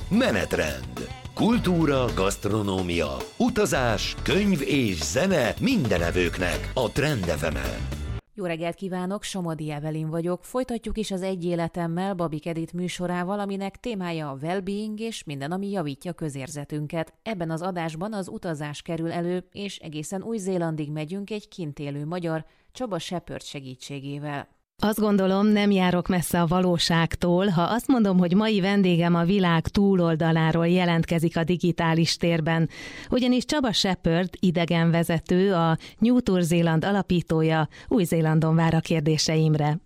Menetrend. Kultúra, gasztronómia, utazás, könyv és zene minden evőknek a Trend FM-en. Jó reggelt kívánok, Somodi Evelin vagyok. Folytatjuk is az Egy életemmel Babik Edit műsorával, aminek témája a well-being és minden, ami javítja közérzetünket. Ebben az adásban az utazás kerül elő, és egészen Új-Zélandig megyünk egy kint élő magyar, Csaba Shepherd segítségével. Azt gondolom, nem járok messze a valóságtól, ha azt mondom, hogy mai vendégem a világ túloldaláról jelentkezik a digitális térben. Ugyanis Csaba Shepherd, idegenvezető, a New Tour Zealand alapítója, Új-Zélandon vár a kérdéseimre.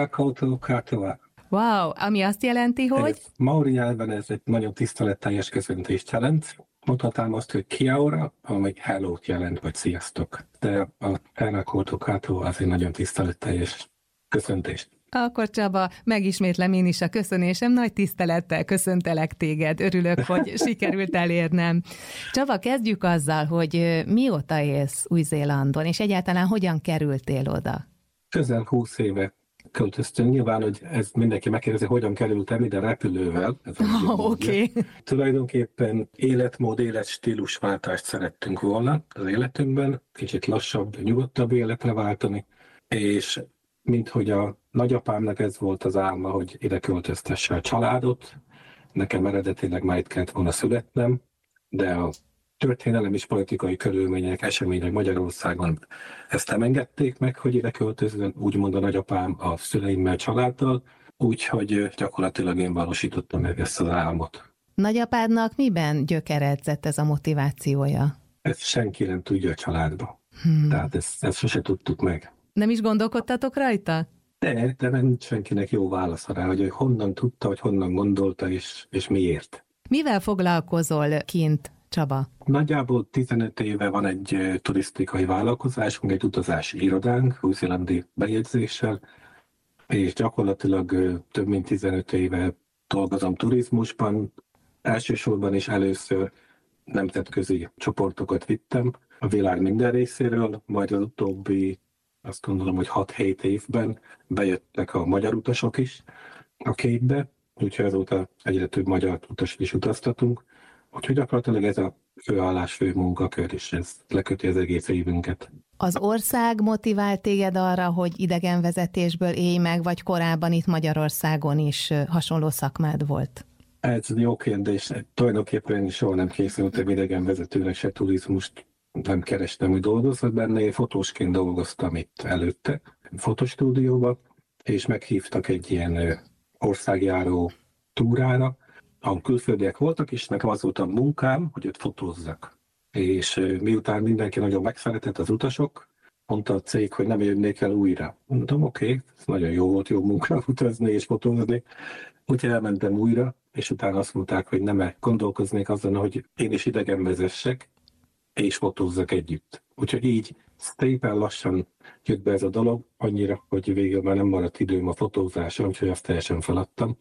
Wow, ami azt jelenti, hogy... Maori nyelven ez egy nagyon tiszteletteljes köszöntést jelent. Mondhatnám azt, hogy kia ora, ami hello-t jelent, vagy sziasztok. De a Tēnā koutou katoa az egy nagyon tiszteletteljes köszöntést. Akkor Csaba, megismétlem én is a köszönésem, nagy tisztelettel köszöntelek téged, örülök, hogy sikerült elérnem. Csaba, kezdjük azzal, hogy mióta élsz Új-Zélandon, és egyáltalán hogyan kerültél oda? Közel 20 éve költöztünk. Nyilván, hogy ez mindenki megkérdezi, hogyan kerültem ide repülővel. Oké. Tulajdonképpen életmód, életstílusváltást szerettünk volna az életünkben, kicsit lassabb, nyugodtabb életre váltani, és minthogy a nagyapámnak ez volt az álma, hogy ide költöztesse a családot. Nekem eredetileg már itt kellett volna születnem, de a történelem és politikai körülmények, események Magyarországon ezt nem engedték meg, hogy ide költözzön, úgymond a nagyapám a szüleimmel, családdal, úgyhogy gyakorlatilag én valósítottam meg ezt az álmot. Nagyapádnak miben gyökeredzett ez a motivációja? Ezt senki nem tudja a családba. Tehát ezt sose tudtuk meg. Nem is gondolkodtatok rajta? De nem senkinek jó válasz rá, hogy honnan tudta, hogy honnan gondolta, és miért. Mivel foglalkozol kint, Csaba? Nagyjából 15 éve van egy turisztikai vállalkozásunk, egy utazási irodánk, új-zélandi bejegyzéssel, és gyakorlatilag több mint 15 éve dolgozom turizmusban. Elsősorban is először nemzetközi csoportokat vittem a világ minden részéről, majd az utóbbi, azt gondolom, hogy 6-7 évben bejöttek a magyar utasok is a képbe, úgyhogy azóta egyre több magyar utas is utaztatunk. Úgyhogy gyakorlatilag ez a főállás, fő munkakör, és ez leköti az egész évünket. Az ország motivált téged arra, hogy idegenvezetésből élj meg, vagy korábban itt Magyarországon is hasonló szakmád volt? Ez jó kérdés. Tulajdonképpen soha nem készültem idegenvezetőnek, se turizmust nem kerestem, hogy dolgozott benne. Én fotósként dolgoztam itt előtte, fotostúdióban, és meghívtak egy ilyen országjáró túrára, ahol külföldiek voltak, és nekem az volt a munkám, hogy őt fotózzak. És miután mindenki nagyon megszeretett, az utasok, mondta a cég, hogy nem jönnék el újra. Mondtam, oké, ez nagyon jó volt, jó munka utazni és fotózni. Úgyhogy elmentem újra, és utána azt mondták, hogy nem gondolkoznék azon, hogy én is idegen vezessek, és fotózzak együtt. Úgyhogy így szépen lassan jött be ez a dolog, annyira, hogy végül már nem maradt időm a fotózásra, úgyhogy azt teljesen feladtam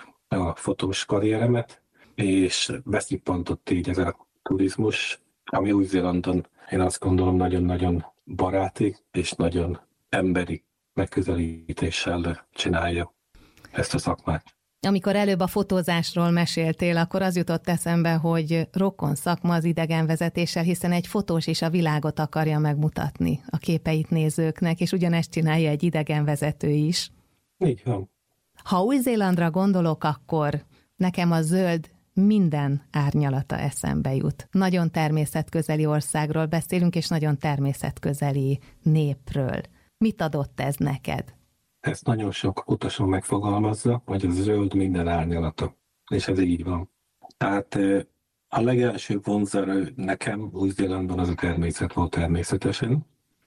a fotós karrieremet, és beszippantott így ez a turizmus, ami Új-Zélandon, én azt gondolom, nagyon-nagyon baráti és nagyon emberi megközelítéssel csinálja ezt a szakmát. Amikor előbb a fotózásról meséltél, akkor az jutott eszembe, hogy rokon szakma az idegenvezetéssel, hiszen egy fotós is a világot akarja megmutatni a képeit nézőknek, és ugyanezt csinálja egy idegenvezető is. Így van. Ha Új-Zélandra gondolok, akkor nekem a zöld minden árnyalata eszembe jut. Nagyon természetközeli országról beszélünk, és nagyon természetközeli népről. Mit adott ez neked? Ezt nagyon sok utason megfogalmazza, hogy a zöld minden árnyalata. És ez így van. Tehát a legelső vonzerő nekem Új-Zélandon az a természet volt természetesen,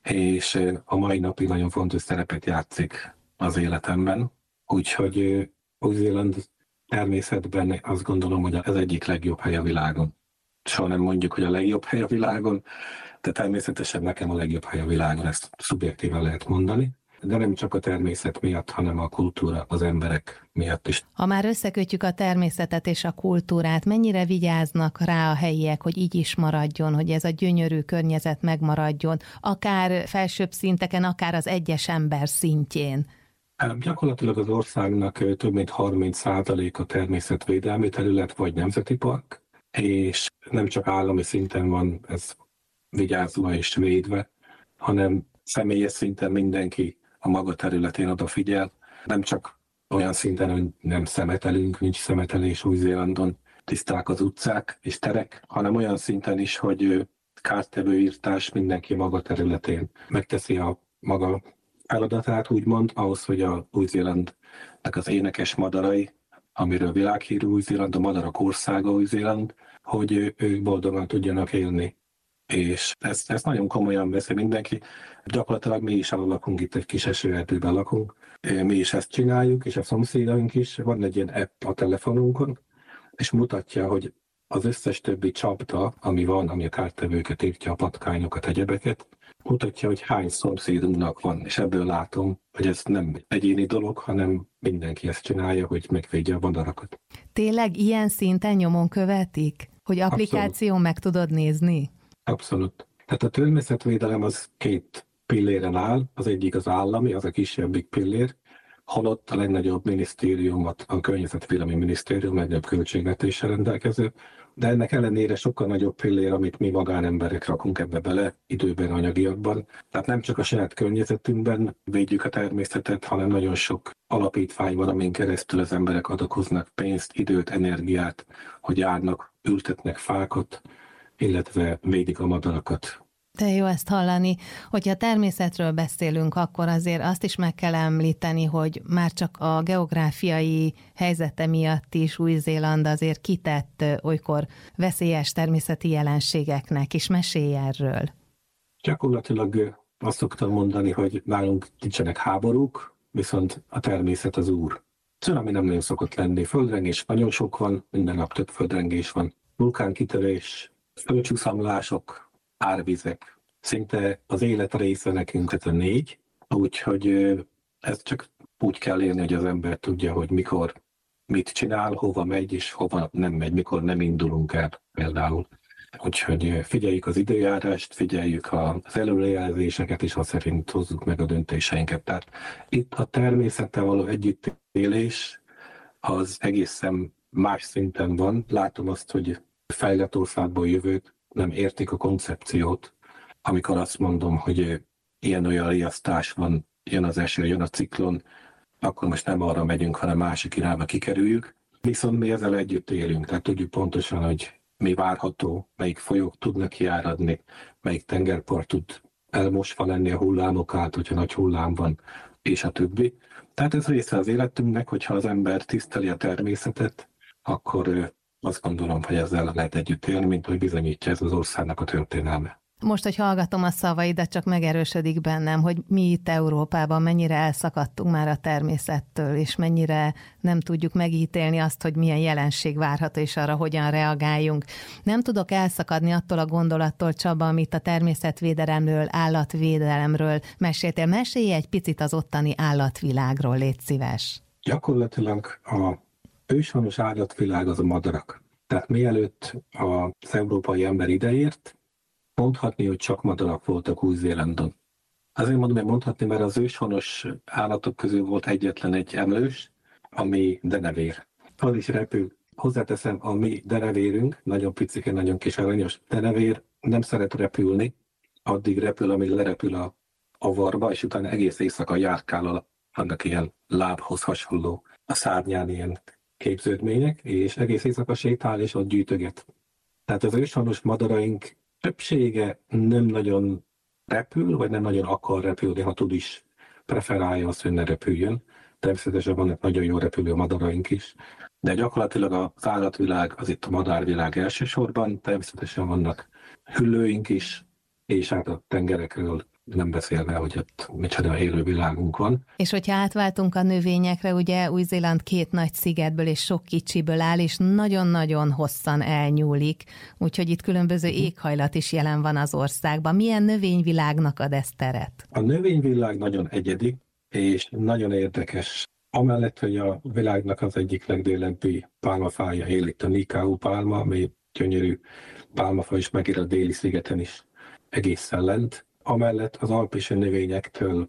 és a mai napig nagyon fontos szerepet játszik az életemben. Úgyhogy Új-Zéland természetben azt gondolom, hogy ez egyik legjobb hely a világon. Soha nem mondjuk, hogy a legjobb hely a világon, de természetesen nekem a legjobb hely a világon, ezt szubjektíven lehet mondani. De nem csak a természet miatt, hanem a kultúra, az emberek miatt is. Ha már összekötjük a természetet és a kultúrát, mennyire vigyáznak rá a helyiek, hogy így is maradjon, hogy ez a gyönyörű környezet megmaradjon, akár felsőbb szinteken, akár az egyes ember szintjén? Gyakorlatilag az országnak több mint 30% a természetvédelmi terület vagy nemzeti park, és nem csak állami szinten van ez vigyázva és védve, hanem személyes szinten mindenki a maga területén odafigyel. Nem csak olyan szinten, hogy nem szemetelünk, nincs szemetelés Új-Zélandon, tiszták az utcák és terek, hanem olyan szinten is, hogy kártevő írtás mindenki maga területén megteszi a maga feladatát, úgymond, ahhoz, hogy a Új-Zélandnak az énekes madarai, amiről világhírű Új-Zéland, a madarak országa Új-Zéland, hogy ők boldogan tudjanak élni. És ezt nagyon komolyan veszi mindenki. Gyakorlatilag mi is lakunk, itt egy kis esőerdőben lakunk. Mi is ezt csináljuk, és a szomszédaink is. Van egy ilyen app a telefonunkon, és mutatja, hogy az összes többi csapda, ami van, ami a kártevőket írtja, a patkányokat, egyebeket, mutatja, hogy hány szomszédunknak van, és ebből látom, hogy ez nem egyéni dolog, hanem mindenki ezt csinálja, hogy megvédje a madarakat. Tényleg ilyen szinten nyomon követik? Hogy applikáción meg tudod nézni? Abszolút. Tehát a természetvédelem az 2 pilléren áll, az egyik az állami, az a kisebbik pillér, holott a legnagyobb minisztériumot, a Környezetvédelmi Minisztérium legnagyobb költségvetéssel rendelkező, de ennek ellenére sokkal nagyobb pillér, amit mi magánemberek rakunk ebbe bele, időben, anyagiakban. Tehát nem csak a saját környezetünkben védjük a természetet, hanem nagyon sok alapítvány van, amin keresztül az emberek adakoznak pénzt, időt, energiát, hogy járnak, ültetnek fákat, illetve védik a madarakat. De jó ezt hallani. Hogyha természetről beszélünk, akkor azért azt is meg kell említeni, hogy már csak a geográfiai helyzete miatt is Új-Zéland azért kitett olykor veszélyes természeti jelenségeknek is. Mesélj erről. Gyakorlatilag azt szoktam mondani, hogy nálunk nincsenek háborúk, viszont a természet az úr. Cunami nem nagyon szokott lenni, földrengés nagyon sok van, minden nap több földrengés van, vulkánkitörés, földcsúszamlások, árvizek. Szinte az élet része nekünk ez a 4, úgyhogy ezt csak úgy kell élni, hogy az ember tudja, hogy mikor mit csinál, hova megy és hova nem megy, mikor nem indulunk el például. Úgyhogy figyeljük az időjárást, figyeljük az előrejelzéseket, és azt szerint hozzuk meg a döntéseinket. Tehát itt a természettel való együttélés az egészen más szinten van. Látom azt, hogy fejlett országból jövők nem értik a koncepciót, amikor azt mondom, hogy ilyen-olyan riasztás van, jön az eső, jön a ciklon, akkor most nem arra megyünk, hanem másik irányba kikerüljük. Viszont mi ezzel együtt élünk, tehát tudjuk pontosan, hogy mi várható, melyik folyók tudnak kiáradni, melyik tengerpart tud elmosva lenni a hullámok át, hogyha nagy hullám van, és a többi. Tehát ez része az életünknek, hogyha az ember tiszteli a természetet, akkor azt gondolom, hogy ezzel lehet együtt élni, mint hogy bizonyítja ez az országnak a történelme. Most, hogy hallgatom a szavaidat, csak megerősödik bennem, hogy mi itt Európában mennyire elszakadtunk már a természettől, és mennyire nem tudjuk megítélni azt, hogy milyen jelenség várható, és arra hogyan reagáljunk. Nem tudok elszakadni attól a gondolattól, Csaba, amit a természetvédelemről, állatvédelemről meséltél. Mesélj egy picit az ottani állatvilágról, légy szíves. Gyakorlatilag a őshonos állatvilág az a madarak. Tehát mielőtt az európai ember ideért, mondhatni, hogy csak madarak voltak Új-Zélandon. Azért mondom, hogy mondhatni, mert az őshonos állatok közül volt egyetlen egy emlős, ami denevér. Az is repül. Hozzáteszem, a mi denevérünk, nagyon picike, nagyon kis aranyos denevér, nem szeret repülni, addig repül, amíg lerepül a avarba, és utána egész éjszaka járkál, annak ilyen lábhoz hasonló a szárnyán ilyen képződmények, és egész éjszaka sétál, és ott gyűjtöget. Tehát az őshonos madaraink többsége nem nagyon repül, vagy nem nagyon akar repülni, ha tud is, preferálja azt, hogy ne repüljön. Természetesen vannak nagyon jó repülő madaraink is, de gyakorlatilag az állatvilág az itt a madárvilág elsősorban, természetesen vannak hüllőink is, és hát a tengerekről nem beszélve, hogy ott micsoda élővilágunk van. És hogyha átváltunk a növényekre, ugye Új-Zéland 2 nagy szigetből és sok kicsiből áll, és nagyon-nagyon hosszan elnyúlik, úgyhogy itt különböző éghajlat is jelen van az országban. Milyen növényvilágnak ad ez teret? A növényvilág nagyon egyedi, és nagyon érdekes. Amellett, hogy a világnak az egyik legdélebbi pálmafája él itt a Nikau pálma, ami gyönyörű pálmafa is megér a déli szigeten is egészen lent. Amellett az alpesi növényektől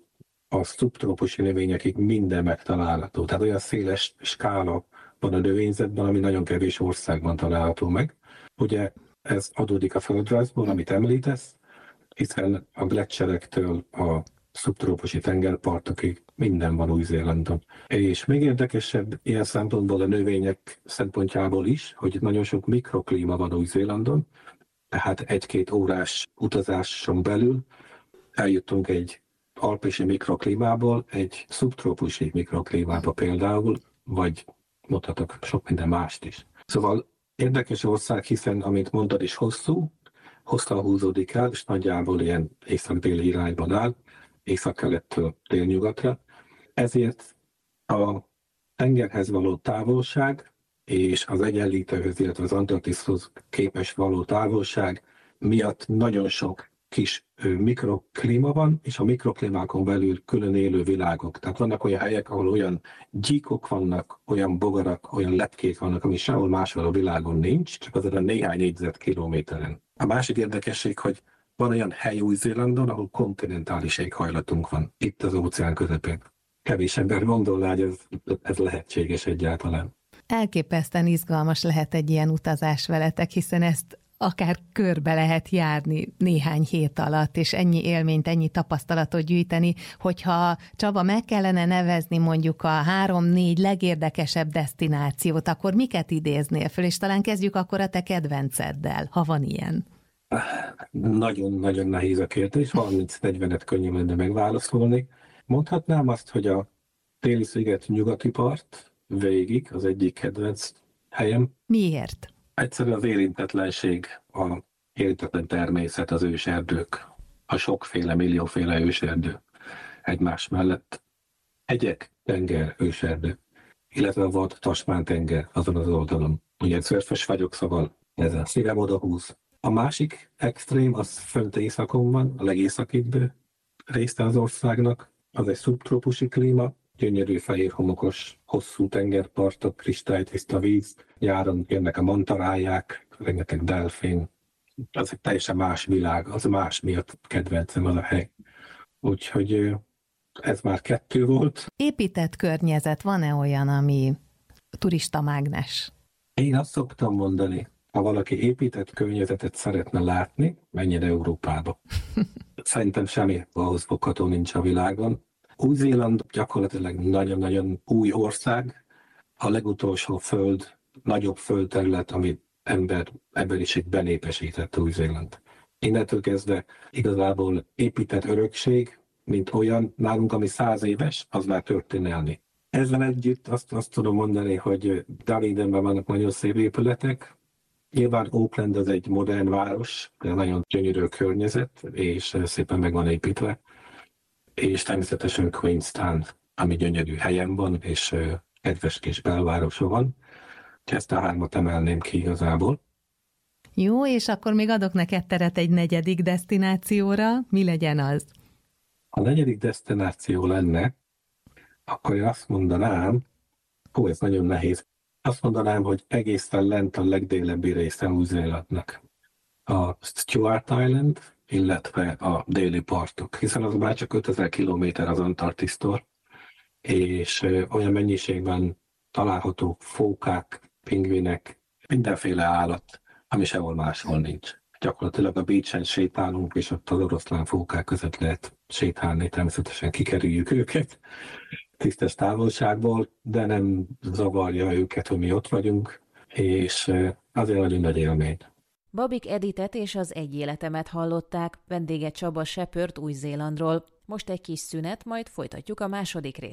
a szubtrópusi növényekig minden megtalálható. Tehát olyan széles skála van a növényzetben, ami nagyon kevés országban található meg. Ugye ez adódik a földrajzból, amit említesz, hiszen a gleccserektől a szubtrópusi tengerpartokig minden van Új-Zélandon. És még érdekesebb ilyen szempontból a növények szempontjából is, hogy nagyon sok mikroklíma van Új-Zélandon, tehát 1-2 órás utazáson belül eljutunk egy alpesi mikroklímából egy szubtrópusi mikroklímába például, vagy mondhatok sok minden mást is. Szóval érdekes ország, hiszen, amint mondtad is, hosszan húzódik el, és nagyjából ilyen észak-déli irányban áll, észak-kelettől délnyugatra. Ezért a tengerhez való távolság és az Egyenlítőhöz, illetve az Antarktiszhoz képest való távolság miatt nagyon sok kis mikroklíma van, és a mikroklímákon belül külön élő világok. Tehát vannak olyan helyek, ahol olyan gyíkok vannak, olyan bogarak, olyan lepkék vannak, ami sehol máshol a világon nincs, csak azért a néhány négyzetkilométeren. A másik érdekesség, hogy van olyan hely Új-Zélandon, ahol kontinentális éghajlatunk van, itt az óceán közepén. Kevés ember gondolná, hogy ez lehetséges egyáltalán. Elképesztően izgalmas lehet egy ilyen utazás veletek, hiszen ezt akár körbe lehet járni néhány hét alatt, és ennyi élményt, ennyi tapasztalatot gyűjteni, hogyha Csaba meg kellene nevezni mondjuk a 3-4 legérdekesebb desztinációt, akkor miket idéznél föl, és talán kezdjük akkor a te kedvenceddel, ha van ilyen. Nagyon-nagyon nehéz a kérdés, 30-40-et könnyű lenne megválaszolni. Mondhatnám azt, hogy a Déli-sziget nyugati part végig az egyik kedvenc helyem. Miért? Egyszerűen az érintetlenség, a érintetlen természet, az őserdők, a sokféle, millióféle őserdő egymás mellett. Hegyek, tenger, őserdő, illetve a vad Tasmán tenger azon az oldalon. Ugye szörfös vagyok, szóval ez a szívem odahúz. A másik extrém, az fönt északon van, a legészakibb része az országnak, az egy szubtrópusi klíma, gyönyörű fehér homokos, hosszú tengerpartok, kristálytiszta víz, nyáron jönnek a mantaráják, rengeteg delfin. Az egy teljesen más világ, az más miatt kedvencem az a hely. Úgyhogy ez már 2 volt. Épített környezet, van-e olyan, ami turista mágnes? Én azt szoktam mondani, ha valaki épített környezetet szeretne látni, menjen Európába. Szerintem semmi ahhoz fogható nincs a világon. Új-Zéland gyakorlatilag nagyon-nagyon új ország, a legutolsó nagyobb földterület, amit emberiség benépesített Új-Zéland. Innentől kezdve igazából épített örökség, mint olyan, nálunk, ami 100 éves, az már történelmi. Ezzel együtt azt tudom mondani, hogy Dunedinben vannak nagyon szép épületek. Nyilván Auckland az egy modern város, de nagyon gyönyörű környezet, és szépen meg van építve. És természetesen Queenstown, ami gyönyörű helyen van, és kedves kis belvárosa van. Ezt a 3 emelném ki igazából. Jó, és akkor még adok neked teret egy 4. desztinációra. Mi legyen az? Ha 4. desztináció lenne, akkor én azt mondanám, ez nagyon nehéz, azt mondanám, hogy egészen lent a legdélebbi része Új-Zélandnak. A Stuart Island, illetve a déli partok, hiszen az már csak 5000 kilométer az Antarktisztól, és olyan mennyiségben található fókák, pingvinek, mindenféle állat, ami sehol máshol nincs. Gyakorlatilag a beachen sétálunk, és ott az oroszlán fókák között lehet sétálni, természetesen kikerüljük őket tisztes távolságból, de nem zavarja őket, hogy mi ott vagyunk, és azért nagyon nagy élmény. Babik Editet és az Egy életemet hallották, vendége Csaba Shepherd Új-Zélandról. Most egy kis szünet, majd folytatjuk a második részt.